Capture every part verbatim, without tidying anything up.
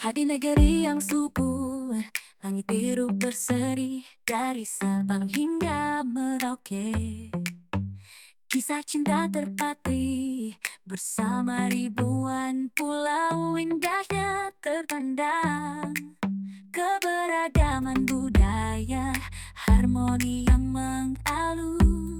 Di negeri yang subur, langit biru berseri dari Sabang hingga Merauke. Kisah cinta terpatri bersama ribuan pulau indahnya terpandang. Keberagaman budaya, harmoni yang mengalun,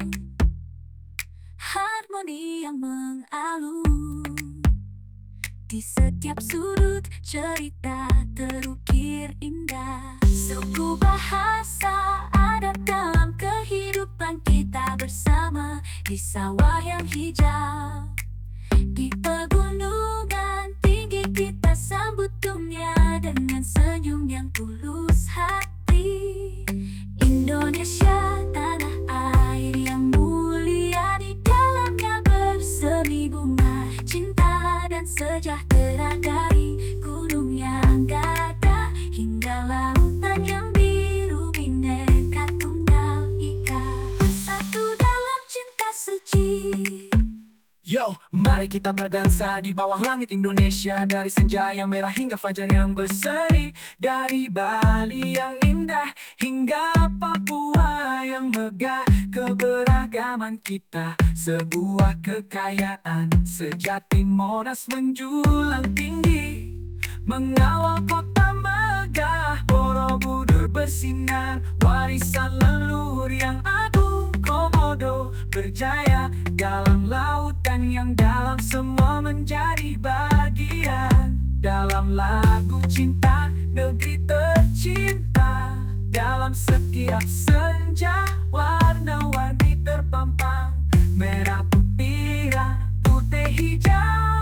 harmoni yang mengalun. Di setiap sudut cerita terukir indah. Suku bahasa adat dalam kehidupan kita bersama. Di sawah yang hijau, di pegunungan tinggi kita sambut dunia dengan senyum yang tulus hati. Indonesia tanah air yang mulia, di dalamnya bersemi bunga cinta dan sejahtera. Dari gunung yang gagah hingga lautan yang biru, Bhinneka Tunggal Ika, satu dalam cinta suci. Yo, mari kita berdansa di bawah langit Indonesia. Dari senja yang merah hingga fajar yang berseri. Dari Bali yang indah hingga Papua yang megah. Keberagaman kita sebuah kekayaan sejati. Monas menjulang tinggi, mengawal kota megah. Borobudur bersinar, warisan leluhur yang agung. Komodo berjaya dalam lautan yang dalam, semua menjadi bagian dalam lagu cinta negeri tercinta. Dalam setiap senja warna-warni terpampang, merah putih putih hijau.